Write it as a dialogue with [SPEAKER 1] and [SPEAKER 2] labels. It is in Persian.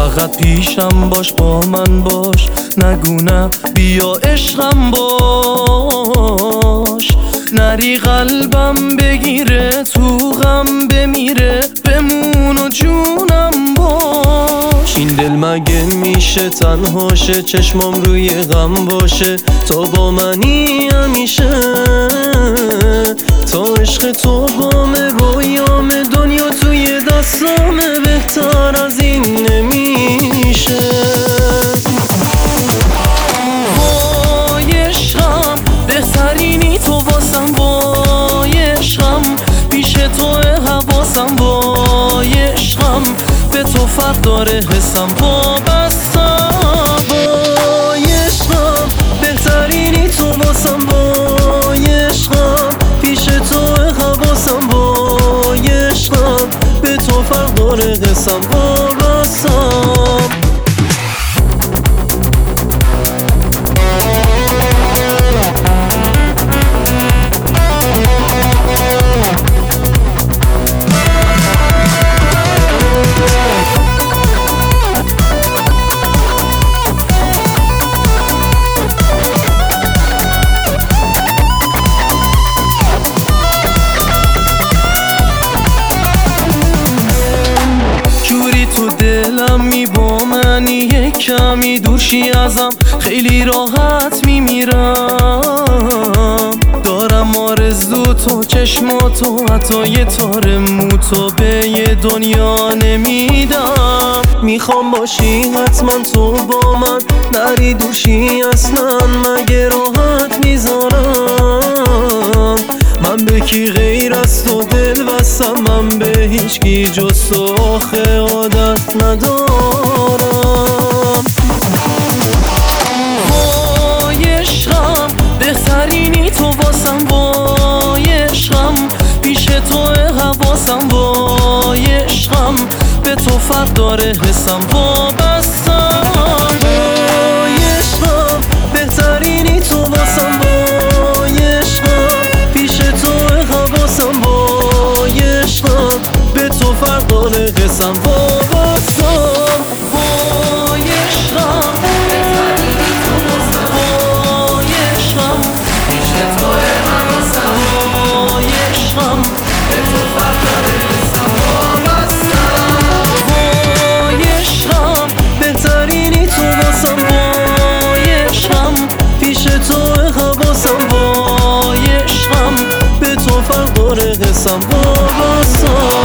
[SPEAKER 1] فقط پیشم باش، با من باش، نگونه بیا عشقم باش. نری قلبم بگیره، تو غم بمیره، بمون و جونم باش. این دل مگه میشه تنهاشه، چشمام روی غم باشه، تو با منی همیشه. تا عشق تو بامه، رویام دنیا توی دستامه، بهتر از این نمیشه. وای عشقم، بهترینی تو واسم. وای عشقم، پیش تو حواسم. وای عشقم، به تو فرق داره حسم وابستم. وای عشقم، بهترینی تو واسم. وای عشقم، پیش تو حواسم. وای عشقم، به تو فرق داره حسم وابستم. تو دلم می با منی، یک کمی دورشی ازم، خیلی راحت میمیرم. دارم آرزو تو، چشماتو، حتی یه تار موتو به یه دنیا نمیدم. میخوام باشی حتما تو با من، نری دوشی اصلا، مگه راحت میذارم. من به کی غیر از تو دل بستم، من به هیچ کی جز تو آخه عادت ندارم. وای عشقم، بهترینی تو واسم. وای عشقم، پیش تو حواسم. وای عشقم، به تو فرق داره حسم وابستم. وای عشقم، بهترینی تو واسم. وای عشقم، پیش تو حواسم. وای عشقم، به تو فرق داره حسم وابستم. وای عشقم، بهترینی تو واسم. وای عشقم، پیش تو حواسم. وای عشقم، به تو فرق داره حسم وابستم. وای عشقم، بهترینی تو واسم. وای عشقم، پیش تو حواسم. وای عشقم، به تو فرق داره حسم وابستم.